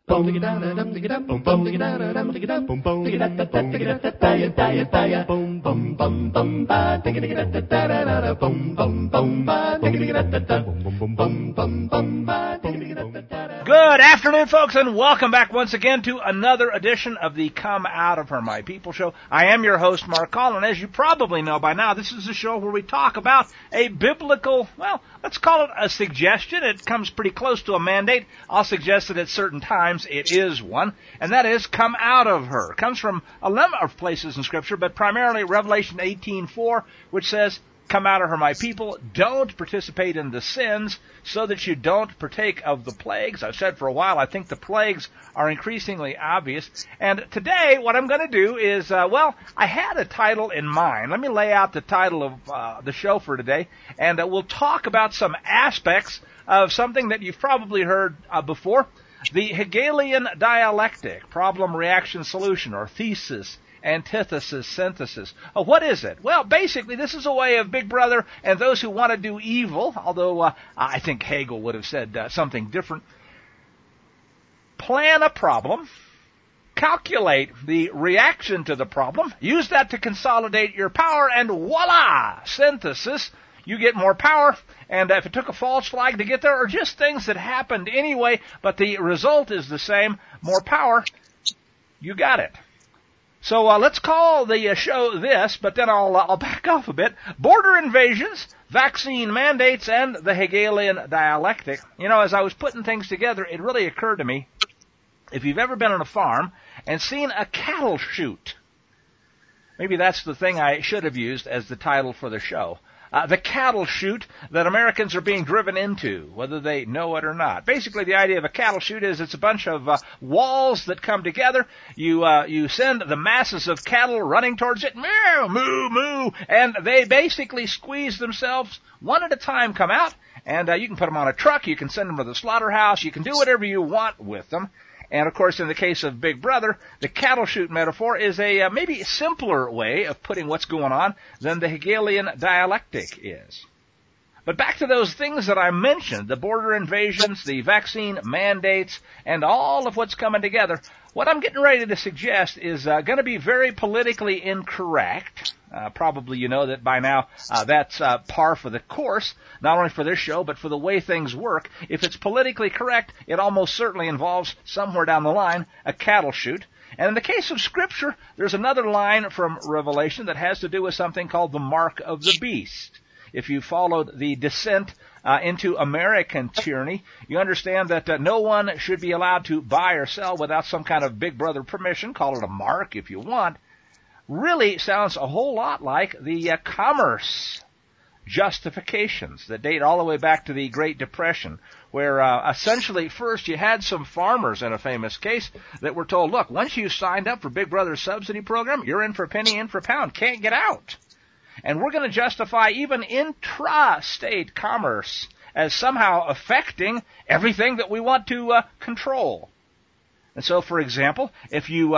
Good afternoon, folks, and welcome back once again to another edition of the Come Out of Her My People show. I am your host, Mark Collin. As you probably know by now, this is a show where we talk about a biblical, well, let's call it a suggestion. It comes pretty close to a mandate. I'll suggest that at certain times it is one, and that is come out of her. It comes from a number of places in Scripture, but primarily Revelation 18:4, which says, come out of her, my people. Don't participate in the sins so that you don't partake of the plagues. I've said for a while, I think the plagues are increasingly obvious. And today, what I'm going to do is, I had a title in mind. Let me lay out the title of the show for today, and we'll talk about some aspects of something that you've probably heard before, the Hegelian dialectic, problem, reaction, solution, or thesis, antithesis, synthesis. What is it? Well, basically, this is a way of Big Brother and those who want to do evil, although I think Hegel would have said something different. Plan a problem, calculate the reaction to the problem, use that to consolidate your power, and voila, synthesis. You get more power, and if it took a false flag to get there, or just things that happened anyway, but the result is the same, more power, you got it. So let's call the show this, but then I'll back off a bit. Border invasions, vaccine mandates, and the Hegelian dialectic. You know, as I was putting things together, it really occurred to me, if you've ever been on a farm and seen a cattle chute, maybe that's the thing I should have used as the title for the show. The cattle chute that Americans are being driven into, whether they know it or not. Basically, the idea of a cattle chute is it's a bunch of walls that come together. You send the masses of cattle running towards it, moo, moo, moo, and they basically squeeze themselves one at a time, come out, and you can put them on a truck, you can send them to the slaughterhouse, you can do whatever you want with them. And, of course, in the case of Big Brother, the cattle chute metaphor is a maybe simpler way of putting what's going on than the Hegelian dialectic is. But back to those things that I mentioned, the border invasions, the vaccine mandates, and all of what's coming together, what I'm getting ready to suggest is going to be very politically incorrect. Probably you know that by now that's par for the course, not only for this show, but for the way things work. If it's politically correct, it almost certainly involves, somewhere down the line, a cattle chute. And in the case of Scripture, there's another line from Revelation that has to do with something called the mark of the beast. If you followed the descent into American tyranny, you understand that no one should be allowed to buy or sell without some kind of Big Brother permission. Call it a mark if you want. Really sounds a whole lot like the commerce justifications that date all the way back to the Great Depression, where essentially first you had some farmers in a famous case that were told, look, once you signed up for Big Brother's subsidy program, you're in for a penny, in for a pound, can't get out. And we're going to justify even intra-state commerce as somehow affecting everything that we want to control. And so, for example, if you,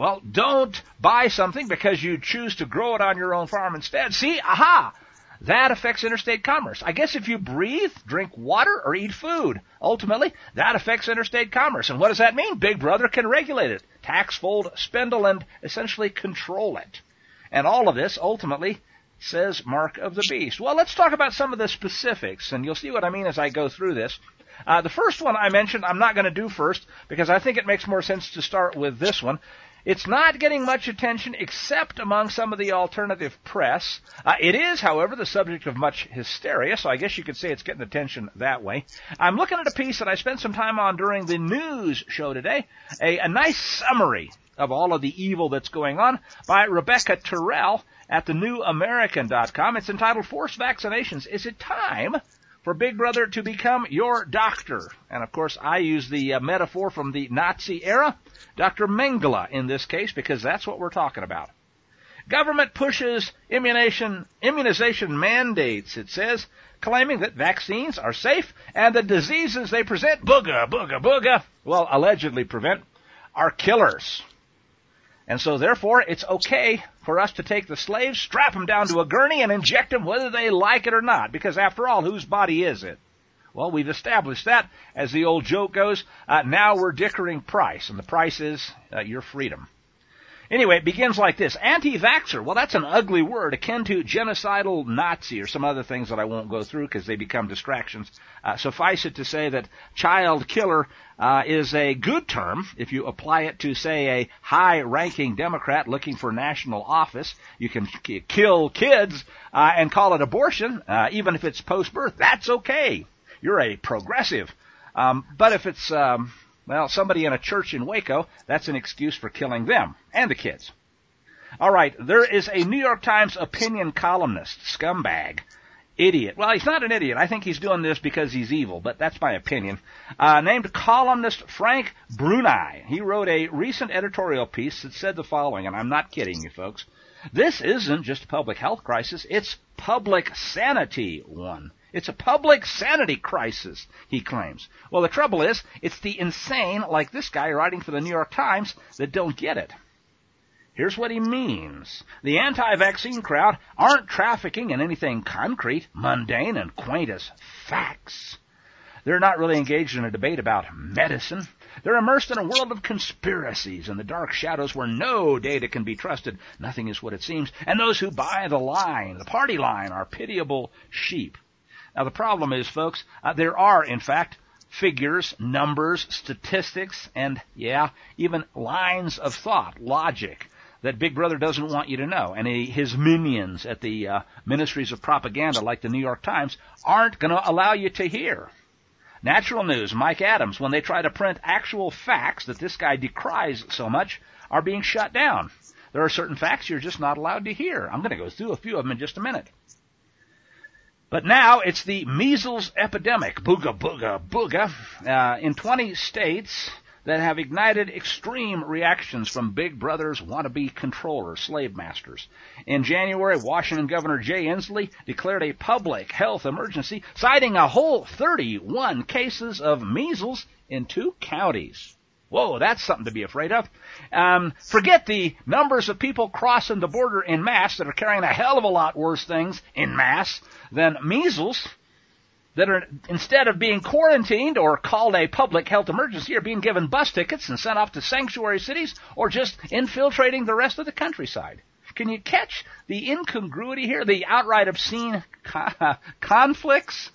don't buy something because you choose to grow it on your own farm instead, see, aha, that affects interstate commerce. I guess if you breathe, drink water, or eat food, ultimately, that affects interstate commerce. And what does that mean? Big Brother can regulate it, tax, fold, spindle, and essentially control it. And all of this, ultimately, says mark of the beast. Well, let's talk about some of the specifics, and you'll see what I mean as I go through this. The first one I mentioned I'm not going to do first, because I think it makes more sense to start with this one. It's not getting much attention except among some of the alternative press. It is, however, the subject of much hysteria, so I guess you could say it's getting attention that way. I'm looking at a piece that I spent some time on during the news show today, a nice summary of all of the evil that's going on by Rebecca Terrell at thenewamerican.com. It's entitled Forced Vaccinations. Is it time for Big Brother to become your doctor? And, of course, I use the metaphor from the Nazi era, Dr. Mengele in this case, because that's what we're talking about. Government pushes immunization mandates, it says, claiming that vaccines are safe and the diseases they present, allegedly prevent, are killers. And so, therefore, it's okay for us to take the slaves, strap them down to a gurney, and inject them whether they like it or not. Because, after all, whose body is it? Well, we've established that. As the old joke goes, now we're dickering price, and the price is your freedom. Anyway, it begins like this. Anti-vaxxer. Well, that's an ugly word, akin to genocidal Nazi or some other things that I won't go through because they become distractions. Suffice it to say that child killer is a good term if you apply it to, say, a high-ranking Democrat looking for national office. You can kill kids and call it abortion, even if it's post-birth. That's okay. You're a progressive. But if it's somebody in a church in Waco, that's an excuse for killing them and the kids. All right, there is a New York Times opinion columnist, scumbag, idiot. Well, he's not an idiot. I think he's doing this because he's evil, but that's my opinion. Named columnist Frank Bruni. He wrote a recent editorial piece that said the following, and I'm not kidding you folks. This isn't just a public health crisis, it's public sanity one. It's a public sanity crisis, he claims. Well, the trouble is, it's the insane, like this guy writing for the New York Times, that don't get it. Here's what he means. The anti-vaccine crowd aren't trafficking in anything concrete, mundane, and quaint as facts. They're not really engaged in a debate about medicine. They're immersed in a world of conspiracies and the dark shadows where no data can be trusted. Nothing is what it seems. And those who buy the line, the party line, are pitiable sheep. Now, the problem is, folks, there are, in fact, figures, numbers, statistics, and, even lines of thought, logic, that Big Brother doesn't want you to know. And his minions at the ministries of propaganda, like the New York Times, aren't going to allow you to hear. Natural News, Mike Adams, when they try to print actual facts that this guy decries so much, are being shut down. There are certain facts you're just not allowed to hear. I'm going to go through a few of them in just a minute. But now it's the measles epidemic, booga, booga, booga, in 20 states that have ignited extreme reactions from Big Brother's wannabe controllers, slave masters. In January, Washington Governor Jay Inslee declared a public health emergency, citing a whole 31 cases of measles in 2 counties. Whoa, that's something to be afraid of. Forget the numbers of people crossing the border en masse that are carrying a hell of a lot worse things en masse than measles, that are, instead of being quarantined or called a public health emergency, are being given bus tickets and sent off to sanctuary cities or just infiltrating the rest of the countryside. Can you catch the incongruity here, the outright obscene conflicts?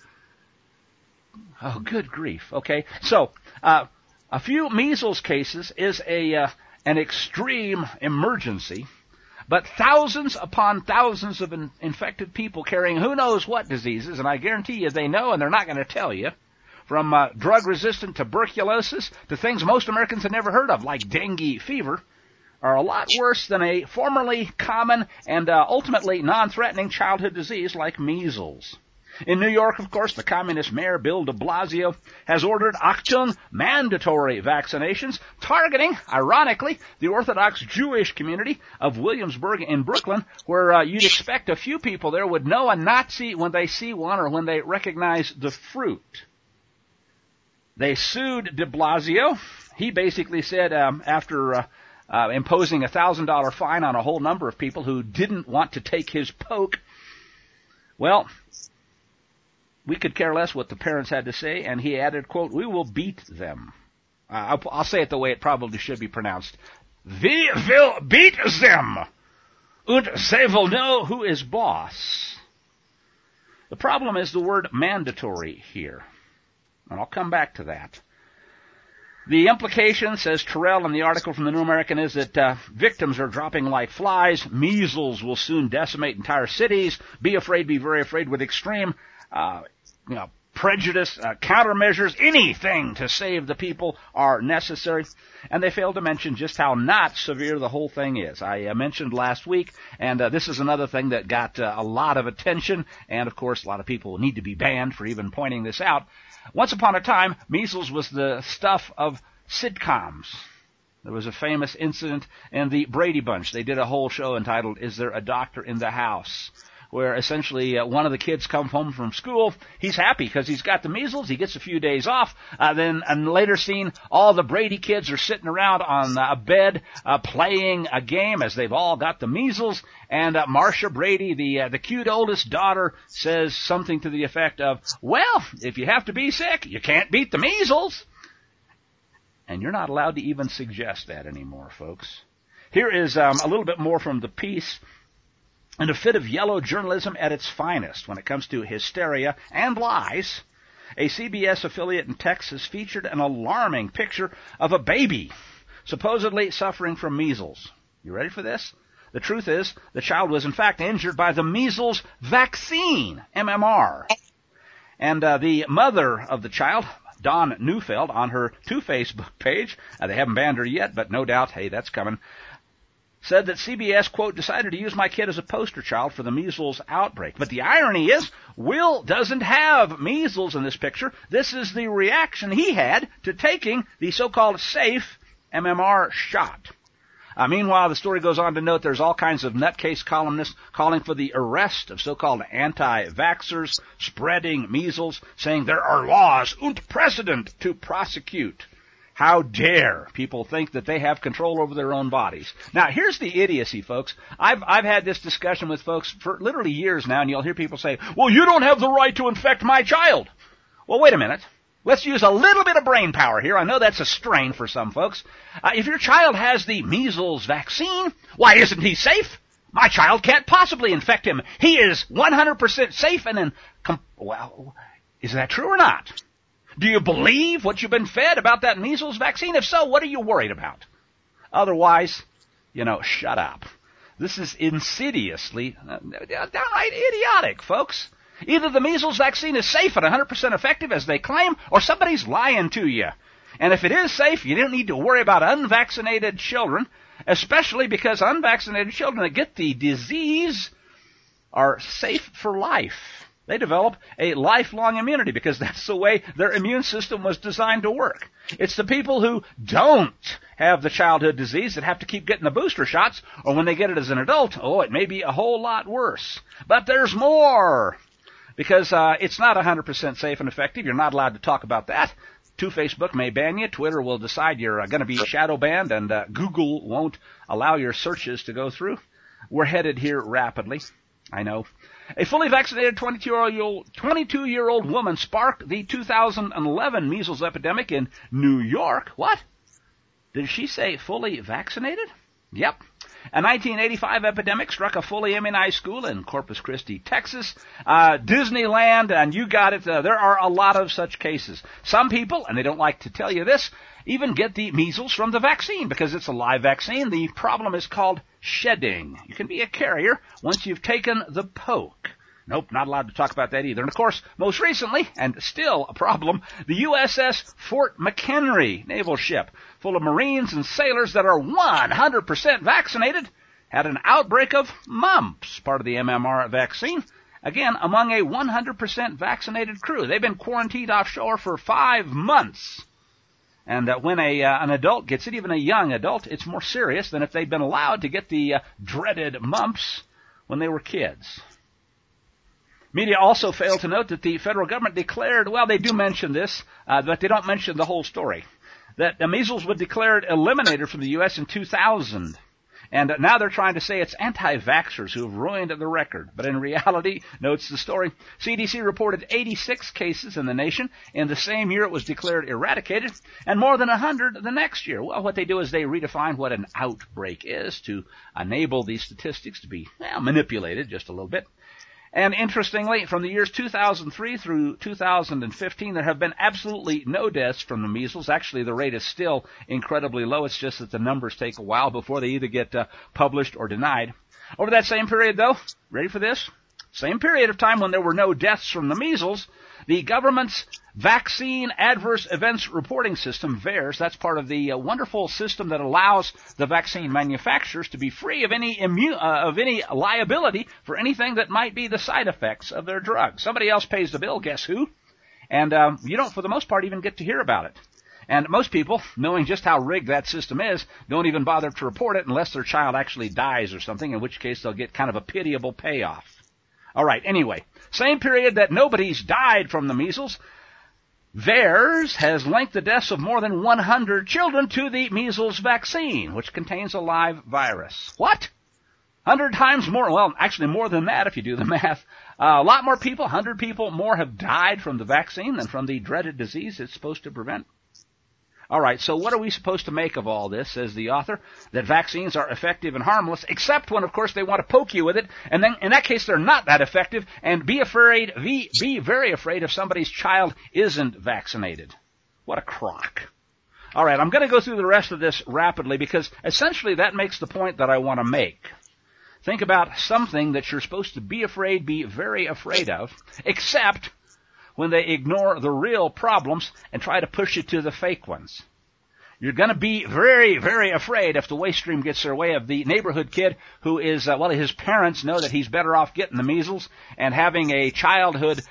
Oh, good grief. Okay, so a few measles cases is an extreme emergency, but thousands upon thousands of infected people carrying who knows what diseases, and I guarantee you they know and they're not going to tell you, from drug-resistant tuberculosis to things most Americans have never heard of, like dengue fever, are a lot worse than a formerly common and ultimately non-threatening childhood disease like measles. In New York, of course, the communist mayor, Bill de Blasio, has ordered Achtung mandatory vaccinations, targeting, ironically, the Orthodox Jewish community of Williamsburg in Brooklyn, where you'd expect a few people there would know a Nazi when they see one or when they recognize the fruit. They sued de Blasio. He basically said, after imposing $1,000 fine on a whole number of people who didn't want to take his poke, well, we could care less what the parents had to say, and he added, quote, "We will beat them." I'll say it the way it probably should be pronounced. "We will beat them, und they will know who is boss." The problem is the word mandatory here, and I'll come back to that. The implication, says Terrell in the article from the New American, is that victims are dropping like flies. Measles will soon decimate entire cities. Be afraid, be very afraid, with extreme prejudice, countermeasures, anything to save the people are necessary. And they failed to mention just how not severe the whole thing is. I mentioned last week, and this is another thing that got a lot of attention, and of course a lot of people need to be banned for even pointing this out. Once upon a time, measles was the stuff of sitcoms. There was a famous incident in the Brady Bunch. They did a whole show entitled, "Is There a Doctor in the House?" where essentially one of the kids come home from school. He's happy because he's got the measles. He gets a few days off. Then in a later scene, all the Brady kids are sitting around on a bed playing a game as they've all got the measles. And Marcia Brady, the cute oldest daughter, says something to the effect of, well, if you have to be sick, you can't beat the measles. And you're not allowed to even suggest that anymore, folks. Here is a little bit more from the piece. In a fit of yellow journalism at its finest when it comes to hysteria and lies, a CBS affiliate in Texas featured an alarming picture of a baby supposedly suffering from measles. You ready for this? The truth is, the child was in fact injured by the measles vaccine, MMR. And the mother of the child, Dawn Neufeld, on her Facebook page, they haven't banned her yet, but no doubt, hey, that's coming, said that CBS, quote, decided to use my kid as a poster child for the measles outbreak. But the irony is, Will doesn't have measles in this picture. This is the reaction he had to taking the so-called safe MMR shot. Meanwhile, the story goes on to note there's all kinds of nutcase columnists calling for the arrest of so-called anti-vaxxers spreading measles, saying there are laws und precedent to prosecute. How dare people think that they have control over their own bodies? Now, here's the idiocy, folks. I've had this discussion with folks for literally years now, and you'll hear people say, well, you don't have the right to infect my child. Well, wait a minute. Let's use a little bit of brain power here. I know that's a strain for some folks. If your child has the measles vaccine, why isn't he safe? My child can't possibly infect him. He is 100% safe and well, is that true or not? Do you believe what you've been fed about that measles vaccine? If so, what are you worried about? Otherwise, shut up. This is insidiously, downright idiotic, folks. Either the measles vaccine is safe and 100% effective as they claim, or somebody's lying to you. And if it is safe, you don't need to worry about unvaccinated children, especially because unvaccinated children that get the disease are safe for life. They develop a lifelong immunity because that's the way their immune system was designed to work. It's the people who don't have the childhood disease that have to keep getting the booster shots, or when they get it as an adult, it may be a whole lot worse. But there's more. Because it's not 100% safe and effective. You're not allowed to talk about that. Facebook may ban you. Twitter will decide you're going to be shadow banned, and Google won't allow your searches to go through. We're headed here rapidly. I know. A fully vaccinated 22-year-old woman sparked the 2011 measles epidemic in New York. What? Did she say fully vaccinated? Yep. A 1985 epidemic struck a fully immunized school in Corpus Christi, Texas. Disneyland, and you got it, there are a lot of such cases. Some people, and they don't like to tell you this, even get the measles from the vaccine because it's a live vaccine. The problem is called shedding. You can be a carrier once you've taken the poke. Nope, not allowed to talk about that either. And of course, most recently, and still a problem, the USS Fort McHenry naval ship, full of Marines and sailors that are 100% vaccinated, had an outbreak of mumps, part of the MMR vaccine, again, among a 100% vaccinated crew. They've been quarantined offshore for 5 months. And when an adult gets it, even a young adult, it's more serious than if they'd been allowed to get the dreaded mumps when they were kids. Media also failed to note that the federal government declared, well, they do mention this, but they don't mention the whole story, that the measles was declared eliminated from the U.S. in 2000. And now they're trying to say it's anti-vaxxers who have ruined the record. But in reality, notes the story, CDC reported 86 cases in the nation. In the same year, it was declared eradicated, and more than 100 the next year. Well, what they do is they redefine what an outbreak is to enable these statistics to be manipulated just a little bit. And interestingly, from the years 2003 through 2015, there have been absolutely no deaths from the measles. Actually, the rate is still incredibly low. It's just that the numbers take a while before they either get published or denied. Over that same period, though, ready for this? Same period of time when there were no deaths from the measles, the government's Vaccine Adverse Events Reporting System, VAERS, that's part of the wonderful system that allows the vaccine manufacturers to be free of any liability for anything that might be the side effects of their drug. Somebody else pays the bill, guess who? And you don't, for the most part, even get to hear about it. And most people, knowing just how rigged that system is, don't even bother to report it unless their child actually dies or something, in which case they'll get kind of a pitiable payoff. All right, anyway, same period that nobody's died from the measles, VAERS has linked the deaths of more than 100 children to the measles vaccine, which contains a live virus. What? 100 times more? Well, actually more than that if you do the math. A lot more people, 100 people more have died from the vaccine than from the dreaded disease it's supposed to prevent. All right, so what are we supposed to make of all this, says the author? That vaccines are effective and harmless, except when, of course, they want to poke you with it, and then in that case they're not that effective, and be very afraid if somebody's child isn't vaccinated. What a crock. All right, I'm going to go through the rest of this rapidly because essentially that makes the point that I want to make. Think about something that you're supposed to be very afraid of, except when they ignore the real problems and try to push you to the fake ones. You're going to be very afraid if the waste stream gets their way of the neighborhood kid who is, his parents know that he's better off getting the measles and having a childhood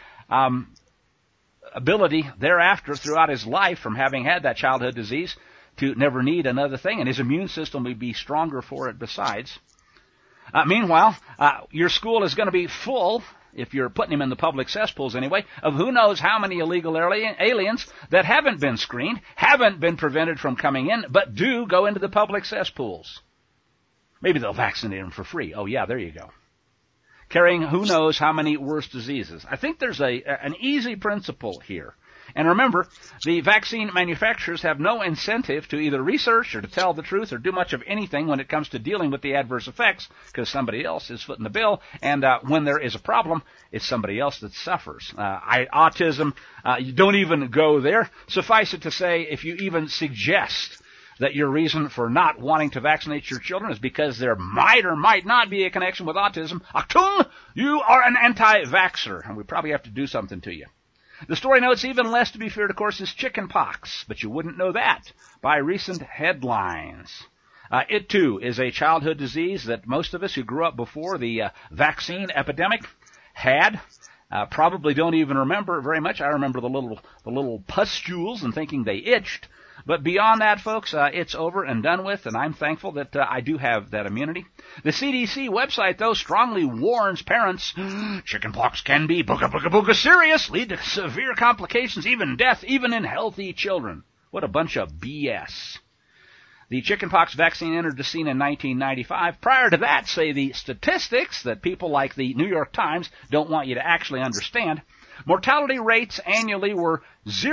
ability thereafter throughout his life from having had that childhood disease to never need another thing, and his immune system would be stronger for it besides. Meanwhile, your school is going to be full, if you're putting him in the public cesspools anyway, of who knows how many illegal aliens that haven't been screened, haven't been prevented from coming in, but do go into the public cesspools. Maybe they'll vaccinate them for free. Oh yeah, there you go. Carrying who knows how many worse diseases. I think there's an easy principle here. And remember, the vaccine manufacturers have no incentive to either research or to tell the truth or do much of anything when it comes to dealing with the adverse effects, because somebody else is footing the bill, and when there is a problem, it's somebody else that suffers. Autism, you don't even go there. Suffice it to say, if you even suggest that your reason for not wanting to vaccinate your children is because there might or might not be a connection with autism, Achtung, you are an anti-vaxxer, and we probably have to do something to you. The story notes even less to be feared, of course, is chicken pox, but you wouldn't know that by recent headlines. It, too, is a childhood disease that most of us who grew up before the vaccine epidemic had. Probably don't even remember very much. I remember the little pustules and thinking they itched. But beyond that, folks, it's over and done with, and I'm thankful that I do have that immunity. The CDC website, though, strongly warns parents, chickenpox can be booga serious, lead to severe complications, even death, even in healthy children. What a bunch of BS. The chickenpox vaccine entered the scene in 1995. Prior to that, say the statistics that people like the New York Times don't want you to actually understand, mortality rates annually were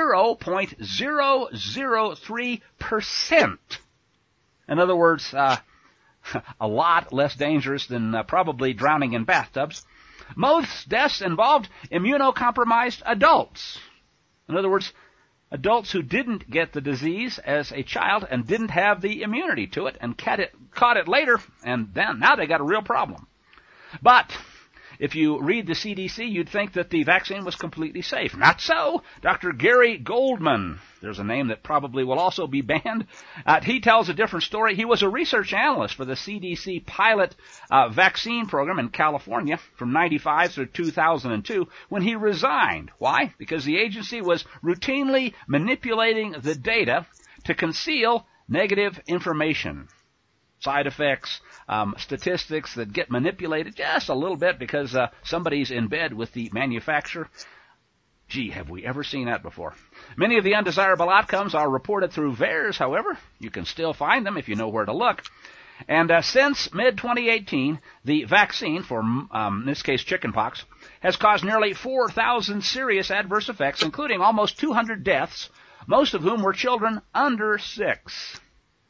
0.003%. In other words, a lot less dangerous than probably drowning in bathtubs. Most deaths involved immunocompromised adults. In other words, adults who didn't get the disease as a child and didn't have the immunity to it and caught it later, and then now they got a real problem. But if you read the CDC, you'd think that the vaccine was completely safe. Not so. Dr. Gary Goldman, there's a name that probably will also be banned. He tells a different story. He was a research analyst for the CDC pilot vaccine program in California from 95 through 2002 when he resigned. Why? Because the agency was routinely manipulating the data to conceal negative information. Side effects, statistics that get manipulated just a little bit because somebody's in bed with the manufacturer. Gee, have we ever seen that before? Many of the undesirable outcomes are reported through VAERS, however. You can still find them if you know where to look. And since mid-2018, the vaccine for, in this case, chickenpox, has caused nearly 4,000 serious adverse effects, including almost 200 deaths, most of whom were children under 6.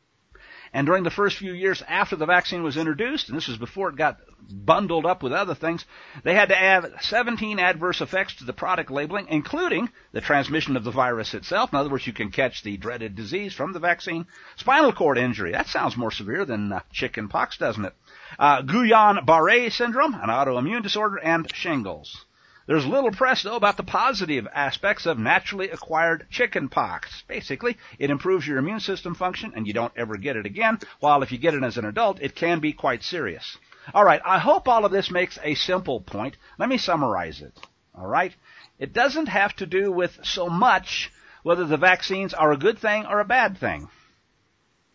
And during the first few years after the vaccine was introduced, and this was before it got bundled up with other things, they had to add 17 adverse effects to the product labeling, including the transmission of the virus itself. In other words, you can catch the dreaded disease from the vaccine. Spinal cord injury. That sounds more severe than chicken pox, doesn't it? Guillain-Barré syndrome, an autoimmune disorder, and shingles. There's little press, though, about the positive aspects of naturally acquired chicken pox. Basically, it improves your immune system function, and you don't ever get it again, while if you get it as an adult, it can be quite serious. All right, I hope all of this makes a simple point. Let me summarize it. All right? It doesn't have to do with so much whether the vaccines are a good thing or a bad thing.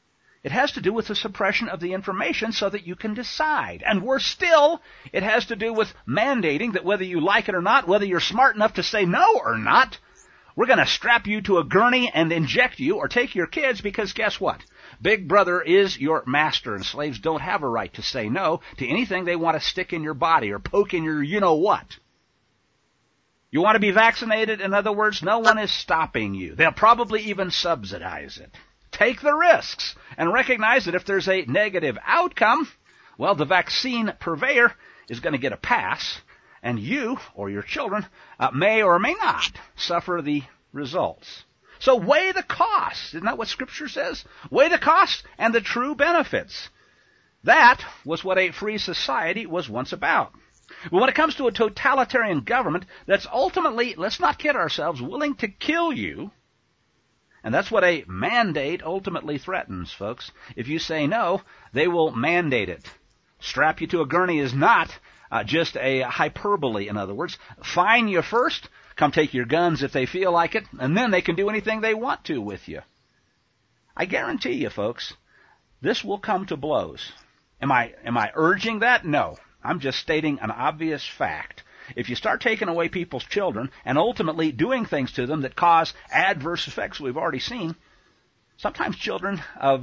It has to do with the suppression of the information so that you can decide. And worse still, it has to do with mandating that whether you like it or not, whether you're smart enough to say no or not, we're going to strap you to a gurney and inject you or take your kids because guess what? Big Brother is your master, and slaves don't have a right to say no to anything they want to stick in your body or poke in your you-know-what. You want to be vaccinated? In other words, no one is stopping you. They'll probably even subsidize it. Take the risks and recognize that if there's a negative outcome, well, the vaccine purveyor is going to get a pass, and you or your children may or may not suffer the results. So weigh the costs. Isn't that what Scripture says? Weigh the costs and the true benefits. That was what a free society was once about. Well, when it comes to a totalitarian government that's ultimately, let's not kid ourselves, willing to kill you, and that's what a mandate ultimately threatens, folks. If you say no, they will mandate it. Strap you to a gurney is not just a hyperbole, in other words. Fine you first, come take your guns if they feel like it, and then they can do anything they want to with you. I guarantee you, folks, this will come to blows. Am I urging that? No. I'm just stating an obvious fact. If you start taking away people's children and ultimately doing things to them that cause adverse effects we've already seen, sometimes children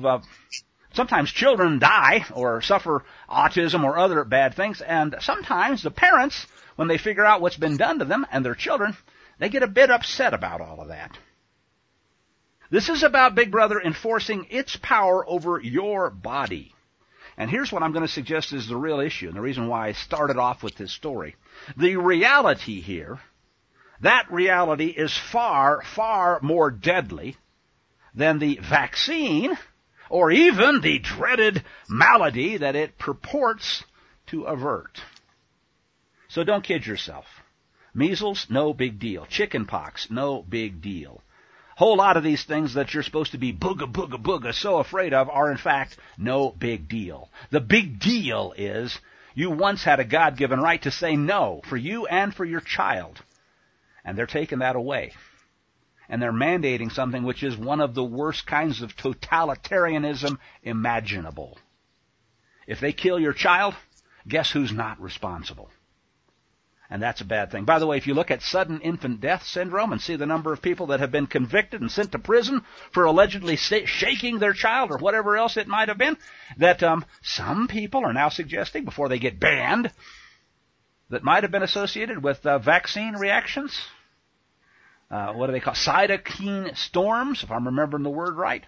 die or suffer autism or other bad things, and sometimes the parents, when they figure out what's been done to them and their children, they get a bit upset about all of that. This is about Big Brother enforcing its power over your body. And here's what I'm going to suggest is the real issue, and the reason why I started off with this story. The reality here, that reality is far, far more deadly than the vaccine or even the dreaded malady that it purports to avert. So don't kid yourself. Measles, no big deal. Chickenpox, no big deal. Whole lot of these things that you're supposed to be booga so afraid of are in fact no big deal. The big deal is you once had a God-given right to say no for you and for your child. And they're taking that away. And they're mandating something which is one of the worst kinds of totalitarianism imaginable. If they kill your child, guess who's not responsible? And that's a bad thing. By the way, if you look at sudden infant death syndrome and see the number of people that have been convicted and sent to prison for allegedly shaking their child or whatever else it might have been, that some people are now suggesting, before they get banned, that might have been associated with vaccine reactions. What do they call cytokine storms, if I'm remembering the word right?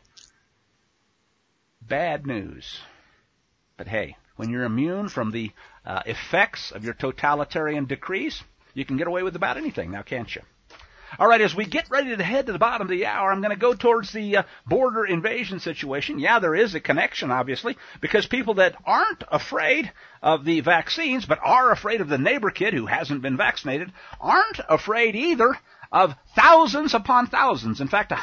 Bad news. But hey, when you're immune from the effects of your totalitarian decrees, you can get away with about anything now, can't you? All right, as we get ready to head to the bottom of the hour, I'm going to go towards the border invasion situation. Yeah, there is a connection, obviously, because people that aren't afraid of the vaccines but are afraid of the neighbor kid who hasn't been vaccinated aren't afraid either of thousands upon thousands. In fact,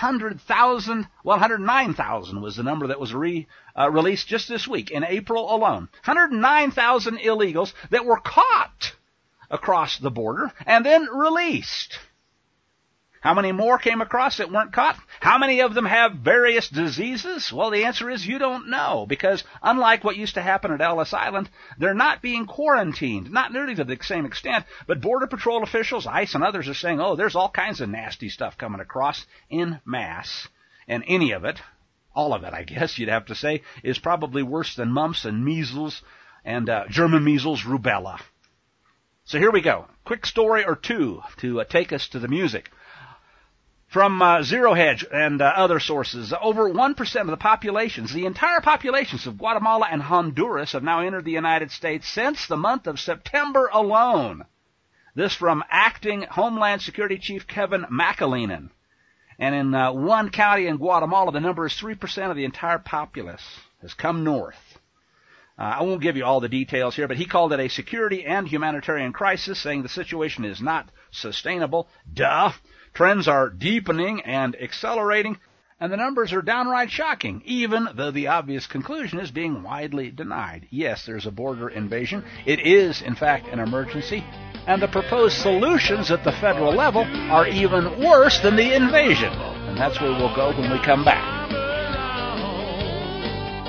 109,000 was the number that was released just this week in April alone. 109,000 illegals that were caught across the border and then released. How many more came across that weren't caught? How many of them have various diseases? Well, the answer is you don't know, because unlike what used to happen at Ellis Island, they're not being quarantined, not nearly to the same extent, but Border Patrol officials, ICE and others are saying, oh, there's all kinds of nasty stuff coming across en masse, and any of it, all of it, I guess you'd have to say, is probably worse than mumps and measles and German measles, rubella. So here we go. Quick story or two to take us to the music. From Zero Hedge and other sources, over 1% of the populations, the entire populations of Guatemala and Honduras have now entered the United States since the month of September alone. This from acting Homeland Security Chief Kevin McAleenan. And in one county in Guatemala, the number is 3% of the entire populace has come north. I won't give you all the details here, but he called it a security and humanitarian crisis, saying the situation is not sustainable. Duh. Trends are deepening and accelerating, and the numbers are downright shocking, even though the obvious conclusion is being widely denied. Yes, there's a border invasion. It is, in fact, an emergency, and the proposed solutions at the federal level are even worse than the invasion. And that's where we'll go when we come back.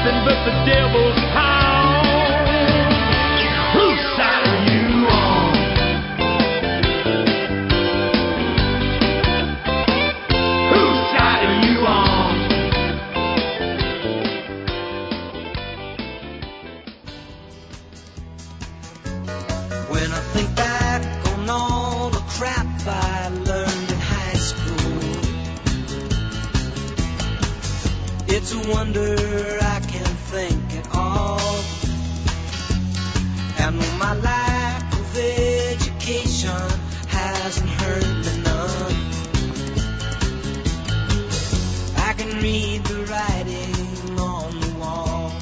nothing but the devil's pound. Whose side are you on? Whose side are you on? When I think back on all the crap I learned in high school, it's a wonder I can think at all. And my lack of education hasn't hurt me none. I can read the writing on the wall.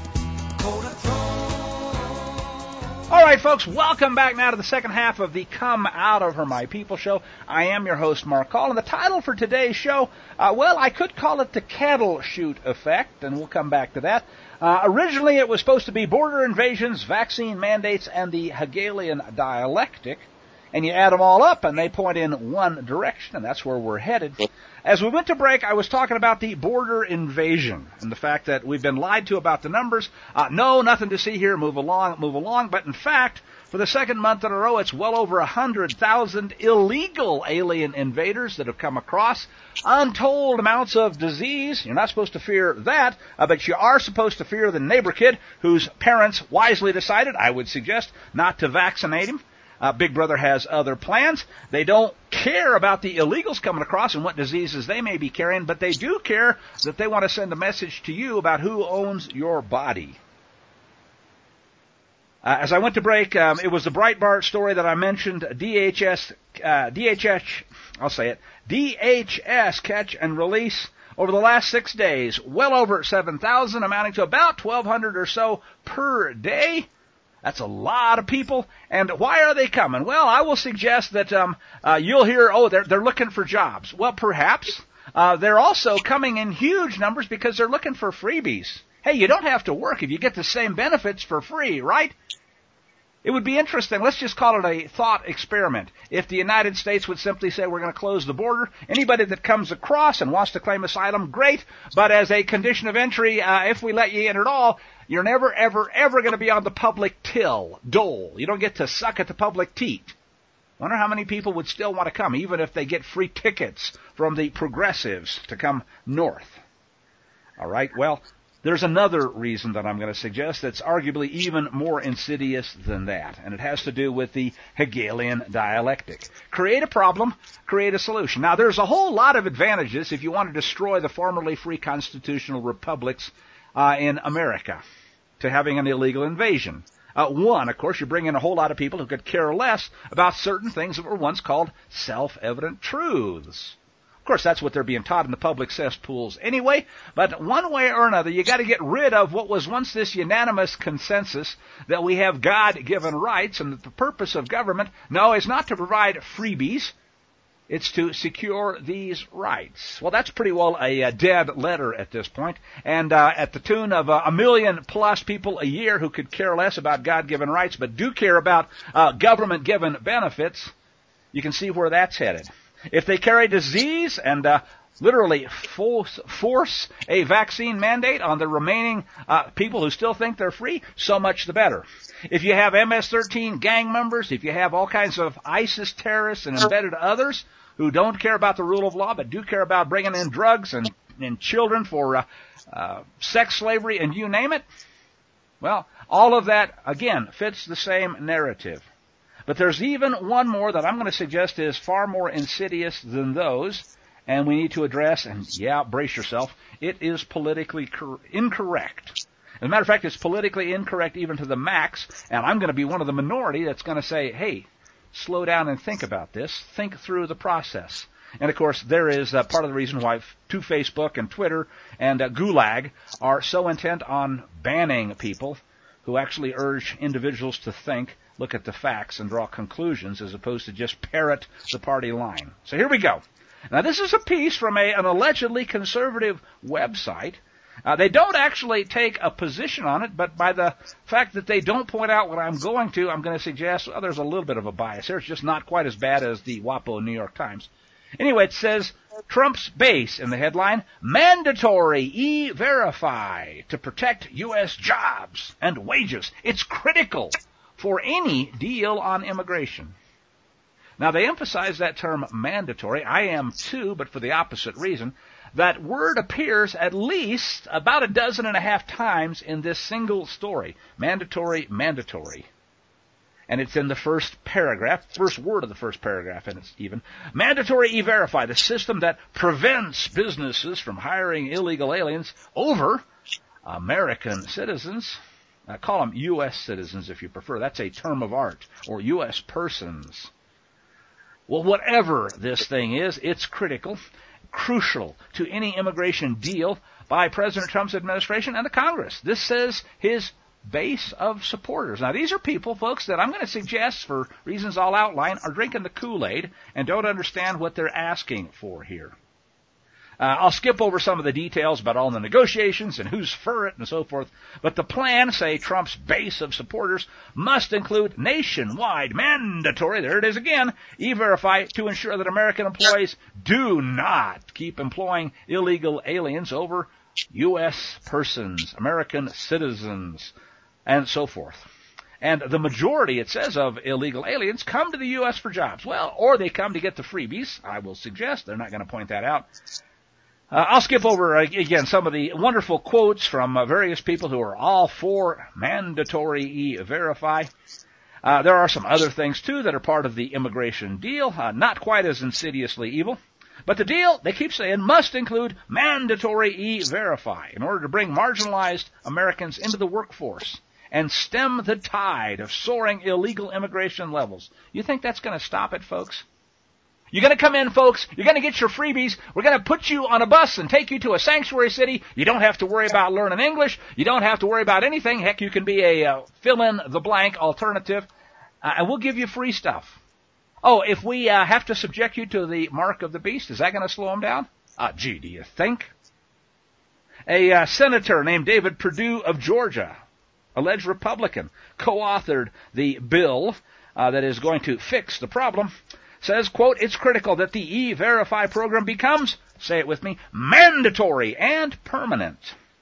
All right, folks, welcome back now to the second half of the Come Out of Her, My People show. I am your host, Mark Call, and the title for today's show, well, I could call it the cattle shoot effect, and we'll come back to that. Originally, it was supposed to be border invasions, vaccine mandates, and the Hegelian dialectic. And you add them all up, and they point in one direction, and that's where we're headed. As we went to break, I was talking about the border invasion and the fact that we've been lied to about the numbers. No, nothing to see here. Move along. But in fact, for the second month in a row, it's well over 100,000 illegal alien invaders that have come across. Untold amounts of disease. You're not supposed to fear that, but you are supposed to fear the neighbor kid whose parents wisely decided, I would suggest, not to vaccinate him. Big Brother has other plans. They don't care about the illegals coming across and what diseases they may be carrying, but they do care that they want to send a message to you about who owns your body. As I went to break, it was the Breitbart story that I mentioned, DHS catch and release over the last 6 days, well over 7,000, amounting to about 1,200 or so per day. That's a lot of people. And why are they coming? Well, I will suggest that you'll hear, they're looking for jobs. Well, perhaps. They're also coming in huge numbers because they're looking for freebies. Hey, you don't have to work if you get the same benefits for free, right? It would be interesting. Let's just call it a thought experiment. If the United States would simply say we're going to close the border, anybody that comes across and wants to claim asylum, great. But as a condition of entry, if we let you in at all, you're never, ever, ever going to be on the public dole. You don't get to suck at the public teat. Wonder how many people would still want to come, even if they get free tickets from the progressives to come north. All right, well, there's another reason that I'm going to suggest that's arguably even more insidious than that, and it has to do with the Hegelian dialectic. Create a problem, create a solution. Now, there's a whole lot of advantages if you want to destroy the formerly free constitutional republics in America to having an illegal invasion. One, of course, you bring in a whole lot of people who could care less about certain things that were once called self-evident truths. Of course, that's what they're being taught in the public cesspools anyway, but one way or another, you got to get rid of what was once this unanimous consensus that we have God-given rights and that the purpose of government, no, is not to provide freebies, it's to secure these rights. Well, that's pretty well a dead letter at this point, and at the tune of 1 million plus people a year who could care less about God-given rights but do care about government-given benefits, you can see where that's headed. If they carry disease and literally force a vaccine mandate on the remaining people who still think they're free, so much the better. If you have MS-13 gang members, if you have all kinds of ISIS terrorists and embedded others who don't care about the rule of law but do care about bringing in drugs and children for sex slavery and you name it, well, all of that, again, fits the same narrative. But there's even one more that I'm going to suggest is far more insidious than those, and we need to address, and yeah, brace yourself, it is politically incorrect. As a matter of fact, it's politically incorrect even to the max, and I'm going to be one of the minority that's going to say, hey, slow down and think about this, think through the process. And of course, there is part of the reason why Facebook and Twitter and Gulag are so intent on banning people who actually urge individuals to think, look at the facts, and draw conclusions as opposed to just parrot the party line. So here we go. Now, this is a piece from an allegedly conservative website. They don't actually take a position on it, but by the fact that they don't point out what I'm going to suggest, well, there's a little bit of a bias here. It's just not quite as bad as the WAPO New York Times. Anyway, it says, Trump's base in the headline, mandatory E-Verify to protect U.S. jobs and wages. It's critical for any deal on immigration. Now, they emphasize that term mandatory. I am too, but for the opposite reason. That word appears at least about 12.5 times in this single story. Mandatory, mandatory. And it's in the first paragraph, first word of the first paragraph, and it's even. Mandatory E-Verify, the system that prevents businesses from hiring illegal aliens over American citizens. Call them U.S. citizens if you prefer. That's a term of art. Or U.S. persons. Well, whatever this thing is, it's critical, crucial to any immigration deal by President Trump's administration and the Congress. This says his base of supporters. Now, these are people, folks, that I'm going to suggest, for reasons I'll outline, are drinking the Kool-Aid and don't understand what they're asking for here. I'll skip over some of the details about all the negotiations and who's for it and so forth, but the plan, say Trump's base of supporters, must include nationwide mandatory, there it is again, E-Verify to ensure that American employees do not keep employing illegal aliens over U.S. persons, American citizens, and so forth. And the majority, it says, of illegal aliens come to the U.S. for jobs. Well, or they come to get the freebies, I will suggest. They're not going to point that out. I'll skip over, again, some of the wonderful quotes from various people who are all for mandatory E-Verify. There are some other things, too, that are part of the immigration deal, not quite as insidiously evil. But the deal, they keep saying, must include mandatory E-Verify in order to bring marginalized Americans into the workforce and stem the tide of soaring illegal immigration levels. You think that's going to stop it, folks? You're going to come in, folks. You're going to get your freebies. We're going to put you on a bus and take you to a sanctuary city. You don't have to worry about learning English. You don't have to worry about anything. Heck, you can be a fill-in-the-blank alternative, and we'll give you free stuff. Oh, if we have to subject you to the mark of the beast, is that going to slow them down? Gee, do you think? A senator named David Perdue of Georgia, alleged Republican, co-authored the bill that is going to fix the problem, says, quote, it's critical that the E-Verify program becomes, say it with me, mandatory and permanent.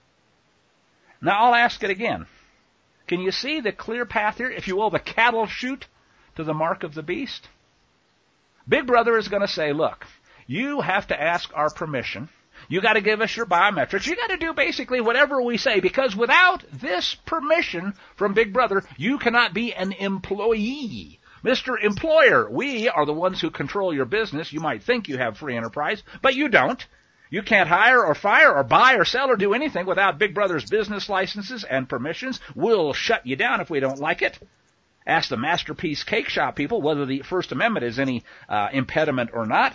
Now, I'll ask it again. Can you see the clear path here, if you will, the cattle chute to the mark of the beast? Big Brother is going to say, look, you have to ask our permission. You got to give us your biometrics. You got to do basically whatever we say, because without this permission from Big Brother, you cannot be an employee. Mr. Employer, we are the ones who control your business. You might think you have free enterprise, but you don't. You can't hire or fire or buy or sell or do anything without Big Brother's business licenses and permissions. We'll shut you down if we don't like it. Ask the Masterpiece Cake Shop people whether the First Amendment is any impediment or not.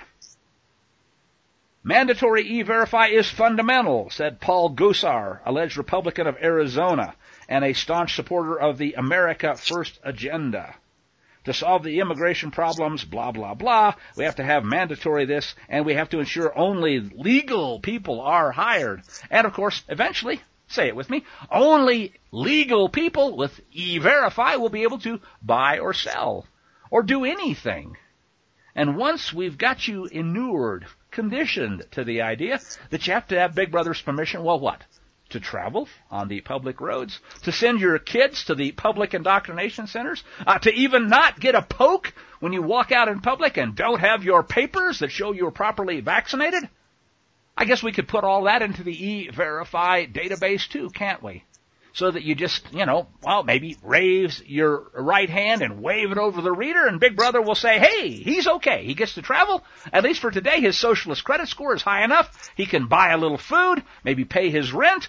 Mandatory E-Verify is fundamental, said Paul Gosar, alleged Republican of Arizona and a staunch supporter of the America First agenda. To solve the immigration problems, blah, blah, blah, we have to have mandatory this, and we have to ensure only legal people are hired. And, of course, eventually, say it with me, only legal people with E-Verify will be able to buy or sell or do anything. And once we've got you inured, conditioned to the idea that you have to have Big Brother's permission, well, what? To travel on the public roads, to send your kids to the public indoctrination centers, to even not get a poke when you walk out in public and don't have your papers that show you're properly vaccinated? I guess we could put all that into the E-Verify database too, can't we? So that you just, maybe raise your right hand and wave it over the reader, and Big Brother will say, hey, he's okay. He gets to travel. At least for today, his socialist credit score is high enough. He can buy a little food, maybe pay his rent,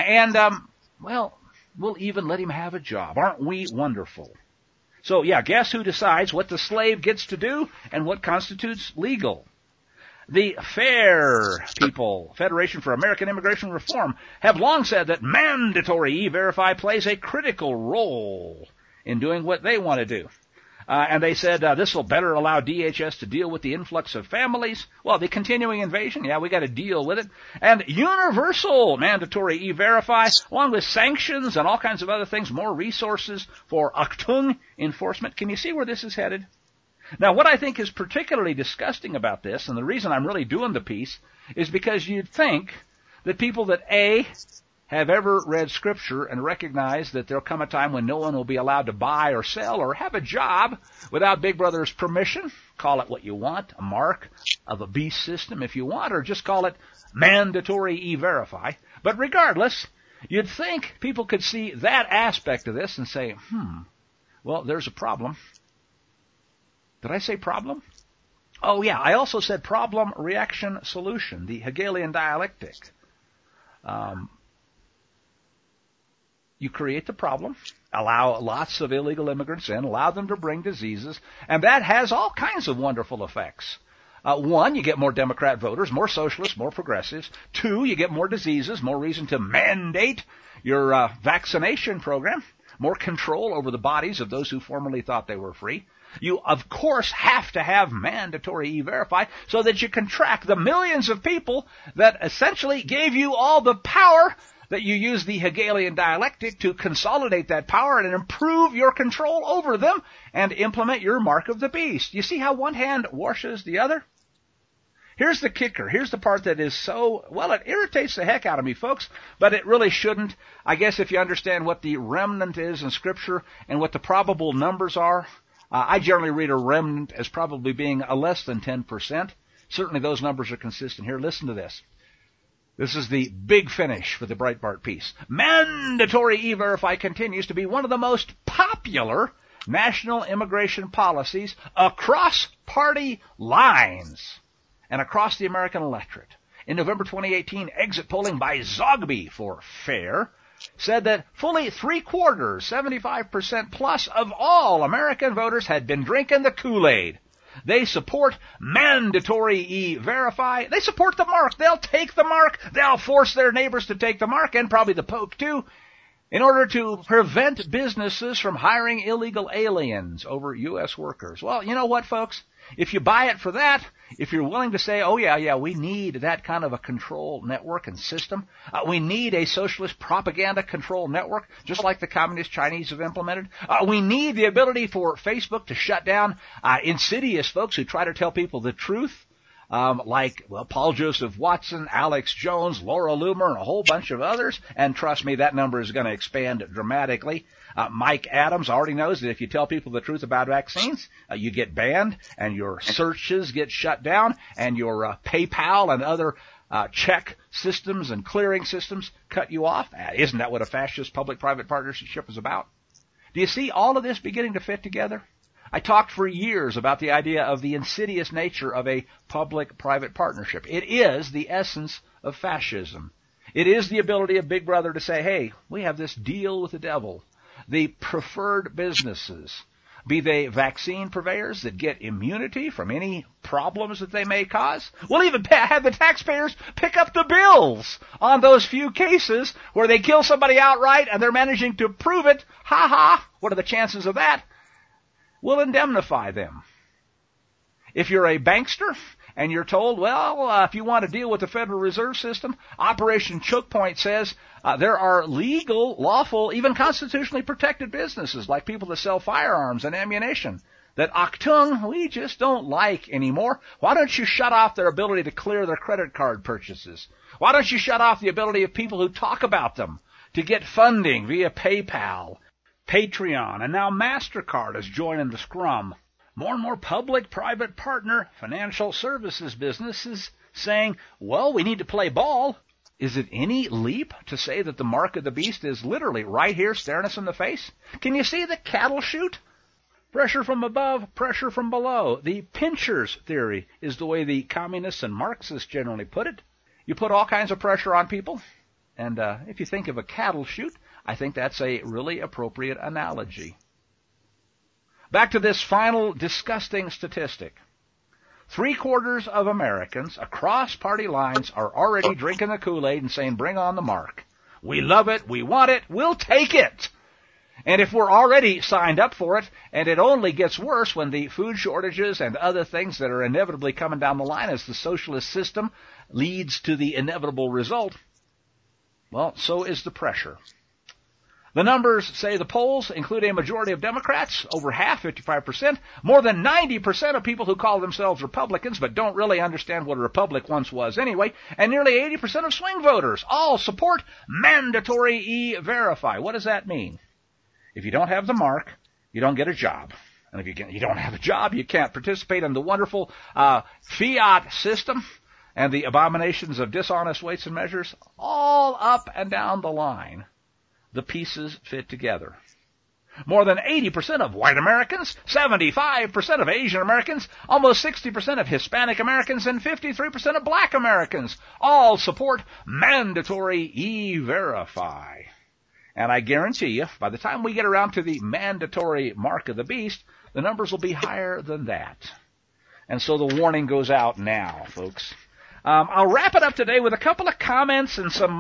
we'll even let him have a job. Aren't we wonderful? So, guess who decides what the slave gets to do and what constitutes legal? The FAIR people, Federation for American Immigration Reform, have long said that mandatory E-Verify plays a critical role in doing what they want to do. And they said this will better allow DHS to deal with the influx of families. Well, the continuing invasion, we got to deal with it. And universal mandatory E-Verify, along with sanctions and all kinds of other things, more resources for Achtung enforcement. Can you see where this is headed? Now, what I think is particularly disgusting about this, and the reason I'm really doing the piece, is because you'd think that people that, A, have ever read Scripture and recognize that there'll come a time when no one will be allowed to buy or sell or have a job without Big Brother's permission. Call it what you want, a mark of a beast system if you want, or just call it mandatory E-Verify. But regardless, you'd think people could see that aspect of this and say, well, there's a problem. Did I say problem? Oh, yeah, I also said problem, reaction, solution, the Hegelian dialectic. You create the problem, allow lots of illegal immigrants in, allow them to bring diseases, and that has all kinds of wonderful effects. One, you get more Democrat voters, more socialists, more progressives. Two, you get more diseases, more reason to mandate your vaccination program, more control over the bodies of those who formerly thought they were free. You, of course, have to have mandatory E-Verify so that you can track the millions of people that essentially gave you all the power that you use the Hegelian dialectic to consolidate that power and improve your control over them and implement your mark of the beast. You see how one hand washes the other? Here's the kicker. Here's the part that is so, well, it irritates the heck out of me, folks, but it really shouldn't. I guess if you understand what the remnant is in Scripture and what the probable numbers are, I generally read a remnant as probably being a less than 10%. Certainly those numbers are consistent here. Listen to this. This is the big finish for the Breitbart piece. Mandatory E-Verify continues to be one of the most popular national immigration policies across party lines and across the American electorate. In November 2018, exit polling by Zogby for FAIR said that fully 3/4, 75% plus of all American voters had been drinking the Kool-Aid. They support mandatory E-Verify. They support the mark. They'll take the mark. They'll force their neighbors to take the mark, and probably the Pope too, in order to prevent businesses from hiring illegal aliens over U.S. workers. Well, you know what, folks? If you buy it for that, if you're willing to say, oh, yeah, we need that kind of a control network and system, we need a socialist propaganda control network, just like the communist Chinese have implemented. We need the ability for Facebook to shut down insidious folks who try to tell people the truth, like Paul Joseph Watson, Alex Jones, Laura Loomer, and a whole bunch of others. And trust me, that number is going to expand dramatically. Mike Adams already knows that if you tell people the truth about vaccines, you get banned, and your searches get shut down, and your PayPal and other check systems and clearing systems cut you off. Isn't that what a fascist public-private partnership is about? Do you see all of this beginning to fit together? I talked for years about the idea of the insidious nature of a public-private partnership. It is the essence of fascism. It is the ability of Big Brother to say, hey, we have this deal with the devil. The preferred businesses, be they vaccine purveyors that get immunity from any problems that they may cause, we'll even have the taxpayers pick up the bills on those few cases where they kill somebody outright and they're managing to prove it. Ha ha! What are the chances of that? We'll indemnify them. If you're a bankster and you're told, well, if you want to deal with the Federal Reserve System, Operation Choke Point says there are legal, lawful, even constitutionally protected businesses like people that sell firearms and ammunition that Achtung, we just don't like anymore. Why don't you shut off their ability to clear their credit card purchases? Why don't you shut off the ability of people who talk about them to get funding via PayPal, Patreon, and now MasterCard is joining the scrum. More and more public-private partner financial services businesses saying, well, we need to play ball. Is it any leap to say that the mark of the beast is literally right here staring us in the face? Can you see the cattle chute? Pressure from above, pressure from below. The pincher's theory is the way the communists and Marxists generally put it. You put all kinds of pressure on people, and if you think of a cattle chute, I think that's a really appropriate analogy. Back to this final disgusting statistic. 3/4 of Americans across party lines are already drinking the Kool-Aid and saying, bring on the mark. We love it, we want it, we'll take it. And if we're already signed up for it, and it only gets worse when the food shortages and other things that are inevitably coming down the line as the socialist system leads to the inevitable result, well, so is the pressure. The numbers say the polls include a majority of Democrats, over half, 55%, more than 90% of people who call themselves Republicans but don't really understand what a republic once was anyway, and nearly 80% of swing voters all support mandatory E-Verify. What does that mean? If you don't have the mark, you don't get a job. And if you don't have a job, you can't participate in the wonderful fiat system and the abominations of dishonest weights and measures, all up and down the line. The pieces fit together. More than 80% of white Americans, 75% of Asian Americans, almost 60% of Hispanic Americans, and 53% of black Americans all support mandatory E-Verify. And I guarantee you, by the time we get around to the mandatory mark of the beast, the numbers will be higher than that. And so the warning goes out now, folks. I'll wrap it up today with a couple of comments and some,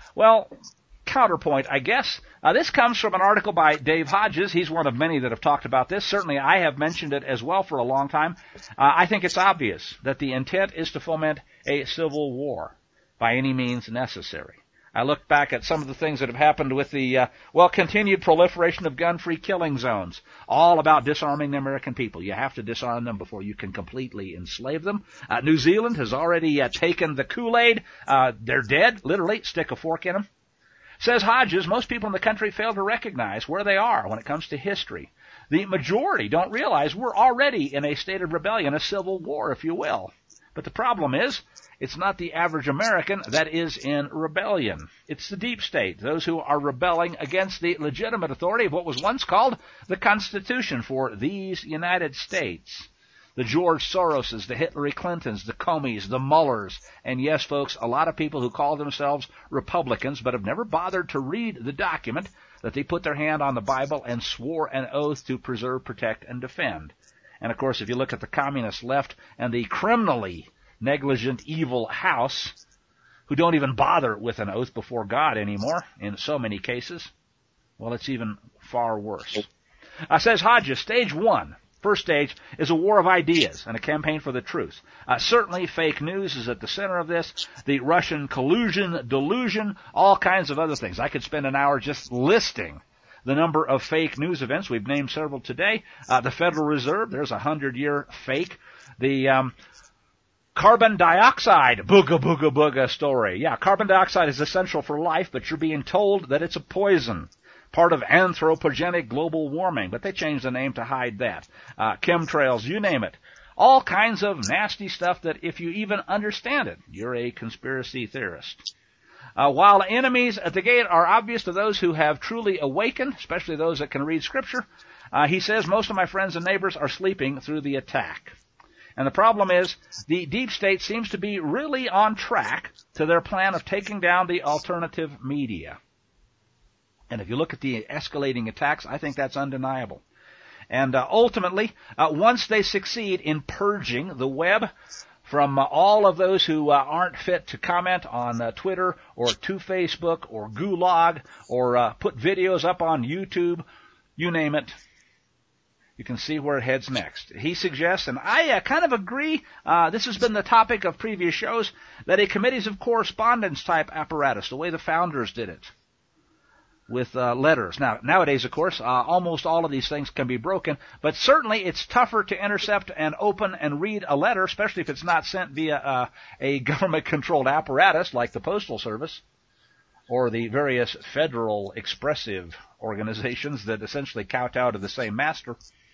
counterpoint, I guess. This comes from an article by Dave Hodges. He's one of many that have talked about this. Certainly I have mentioned it as well for a long time. I think it's obvious that the intent is to foment a civil war by any means necessary. I looked back at some of the things that have happened with the, continued proliferation of gun-free killing zones, all about disarming the American people. You have to disarm them before you can completely enslave them. New Zealand has already taken the Kool-Aid. They're dead, literally, stick a fork in them. Says Hodges, most people in the country fail to recognize where they are when it comes to history. The majority don't realize we're already in a state of rebellion, a civil war, if you will. But the problem is, it's not the average American that is in rebellion. It's the deep state, those who are rebelling against the legitimate authority of what was once called the Constitution for these United States. The George Soroses, the Hillary Clintons, the Comeys, the Muellers, and yes, folks, a lot of people who call themselves Republicans but have never bothered to read the document that they put their hand on the Bible and swore an oath to preserve, protect, and defend. And, of course, if you look at the communist left and the criminally negligent, evil House, who don't even bother with an oath before God anymore in so many cases, well, it's even far worse. Says Hodges, stage one. First stage is a war of ideas and a campaign for the truth. Certainly fake news is at the center of this, the Russian collusion, delusion, all kinds of other things. I could spend an hour just listing the number of fake news events. We've named several today. The Federal Reserve, there's a 100-year fake. The carbon dioxide booga booga booga story. Yeah, carbon dioxide is essential for life, but you're being told that it's a poison. Part of anthropogenic global warming, but they changed the name to hide that. Chemtrails, you name it. All kinds of nasty stuff that if you even understand it, you're a conspiracy theorist. While enemies at the gate are obvious to those who have truly awakened, especially those that can read Scripture, he says most of my friends and neighbors are sleeping through the attack. And the problem is, the deep state seems to be really on track to their plan of taking down the alternative media. And if you look at the escalating attacks, I think that's undeniable. And ultimately, once they succeed in purging the web from all of those who aren't fit to comment on Twitter or to Facebook or Gulag or put videos up on YouTube, you name it, you can see where it heads next. He suggests, and I kind of agree, this has been the topic of previous shows, that a committees of correspondence type apparatus, the way the founders did it, with letters. Now, nowadays, of course, almost all of these things can be broken, but certainly it's tougher to intercept and open and read a letter, especially if it's not sent via a government-controlled apparatus like the Postal Service or the various federal expressive organizations that essentially kowtow to the same master.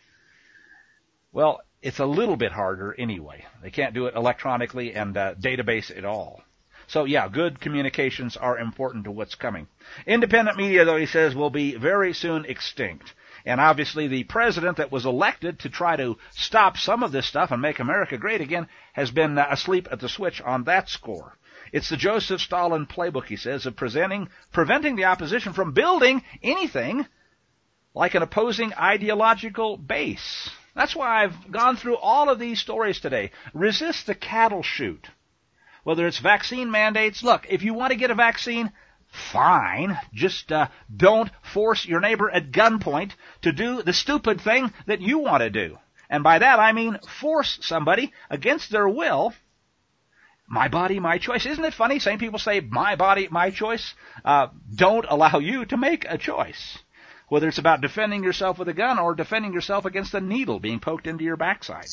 Well, it's a little bit harder anyway. They can't do it electronically and database at all. So, yeah, good communications are important to what's coming. Independent media, though, he says, will be very soon extinct. And obviously the president that was elected to try to stop some of this stuff and make America great again has been asleep at the switch on that score. It's the Joseph Stalin playbook, he says, of preventing the opposition from building anything like an opposing ideological base. That's why I've gone through all of these stories today. Resist the cattle chute. Whether it's vaccine mandates, look, if you want to get a vaccine, fine. Just don't force your neighbor at gunpoint to do the stupid thing that you want to do. And by that I mean force somebody against their will, My body, my choice. Isn't it funny? Same people say, my body, my choice. Don't allow you to make a choice. Whether it's about defending yourself with a gun or defending yourself against a needle being poked into your backside.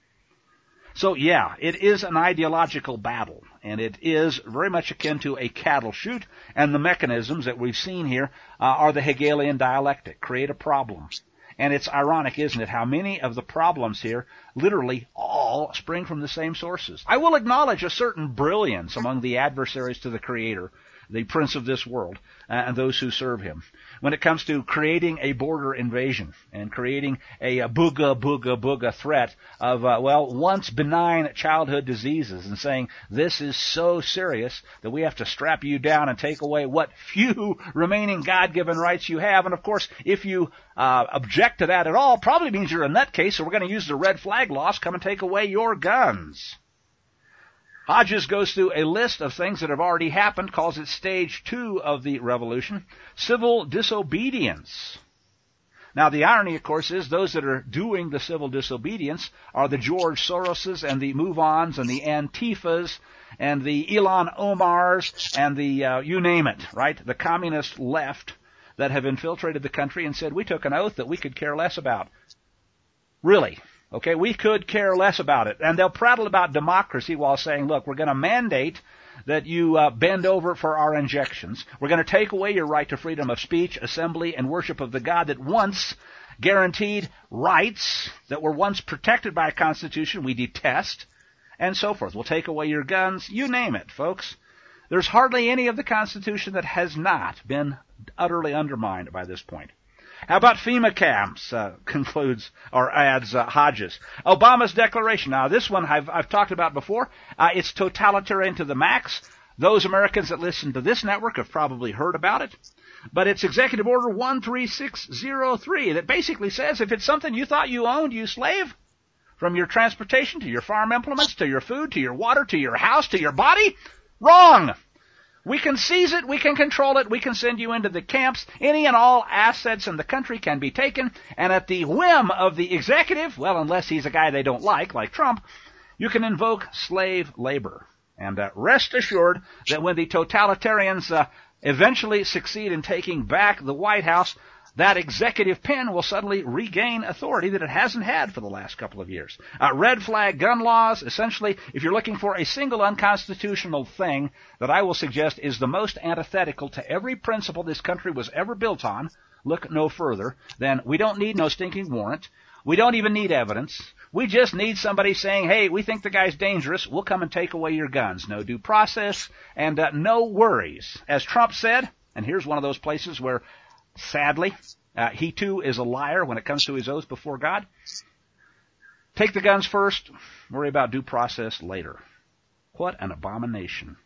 So yeah, it is an ideological battle, and it is very much akin to a cattle shoot, and the mechanisms that we've seen here are the Hegelian dialectic, create a problem. And it's ironic, isn't it, how many of the problems here literally all spring from the same sources. I will acknowledge a certain brilliance among the adversaries to the Creator, the prince of this world, and those who serve him, when it comes to creating a border invasion and creating a booga threat of, once benign childhood diseases, and saying this is so serious that we have to strap you down and take away what few remaining God-given rights you have. And of course, if you object to that at all, probably means you're a nutcase, so we're going to use the red flag laws, come and take away your guns. Hodges goes through a list of things that have already happened, calls it stage 2 of the revolution, civil disobedience. Now, the irony, of course, is those that are doing the civil disobedience are the George Soroses and the Move-Ons and the Antifas and the Ilhan Omars and the, you name it, right? The communist left that have infiltrated the country and said, we took an oath that we could care less about. Really? Okay, we could care less about it. And they'll prattle about democracy while saying, look, we're going to mandate that you bend over for our injections. We're going to take away your right to freedom of speech, assembly, and worship of the God that once guaranteed rights that were once protected by a constitution we detest, and so forth. We'll take away your guns. You name it, folks. There's hardly any of the Constitution that has not been utterly undermined by this point. How about FEMA camps, concludes or adds Hodges. Obama's declaration. Now, this one I've talked about before. It's totalitarian to the max. Those Americans that listen to this network have probably heard about it. But it's Executive Order 13603 that basically says if it's something you thought you owned, you slave, from your transportation to your farm implements to your food to your water to your house to your body, wrong. We can seize it, we can control it, we can send you into the camps. Any and all assets in the country can be taken, and at the whim of the executive, well, unless he's a guy they don't like Trump, you can invoke slave labor. And rest assured that when the totalitarians eventually succeed in taking back the White House, that executive pen will suddenly regain authority that it hasn't had for the last couple of years. Red flag gun laws, essentially, if you're looking for a single unconstitutional thing that I will suggest is the most antithetical to every principle this country was ever built on, look no further than we don't need no stinking warrant. We don't even need evidence. We just need somebody saying, hey, we think the guy's dangerous. We'll come and take away your guns. No due process and no worries. As Trump said, and here's one of those places where sadly, he too is a liar when it comes to his oath before God. Take the guns first, worry about due process later. What an abomination.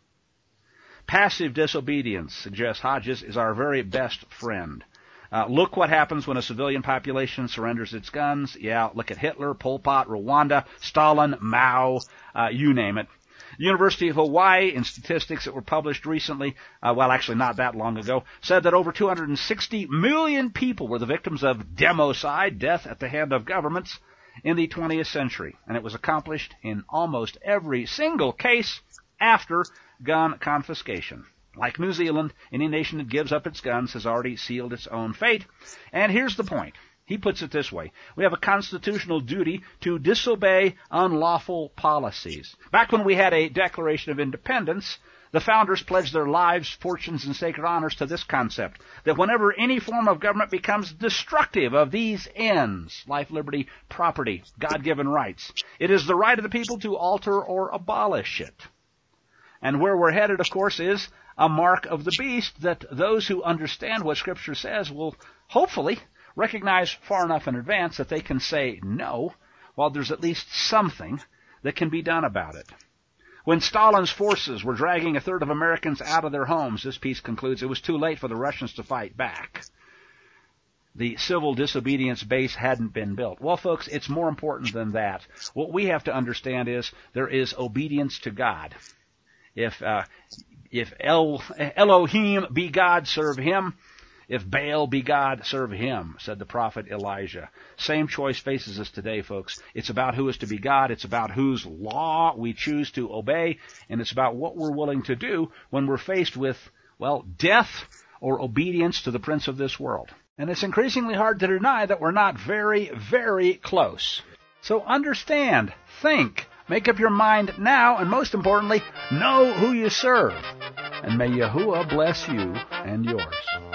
Passive disobedience, suggests Hodges, is our very best friend. Look what happens when a civilian population surrenders its guns. Yeah, look at Hitler, Pol Pot, Rwanda, Stalin, Mao, you name it. The University of Hawaii, in statistics that were published recently, actually not that long ago, said that over 260 million people were the victims of democide, death at the hand of governments, in the 20th century. And it was accomplished in almost every single case after gun confiscation. Like New Zealand, any nation that gives up its guns has already sealed its own fate. And here's the point. He puts it this way. We have a constitutional duty to disobey unlawful policies. Back when we had a Declaration of Independence, the founders pledged their lives, fortunes, and sacred honors to this concept, that whenever any form of government becomes destructive of these ends, life, liberty, property, God-given rights, it is the right of the people to alter or abolish it. And where we're headed, of course, is a mark of the beast that those who understand what Scripture says will hopefully recognize far enough in advance that they can say no, while there's at least something that can be done about it. When Stalin's forces were dragging a third of Americans out of their homes, this piece concludes, it was too late for the Russians to fight back. The civil disobedience base hadn't been built. Well, folks, it's more important than that. What we have to understand is there is obedience to God. If Elohim be God, serve him. If Baal be God, serve him, said the prophet Elijah. Same choice faces us today, folks. It's about who is to be God. It's about whose law we choose to obey. And it's about what we're willing to do when we're faced with, well, death or obedience to the prince of this world. And it's increasingly hard to deny that we're not very, very close. So understand, think, make up your mind now, and most importantly, know who you serve. And may Yahuwah bless you and yours.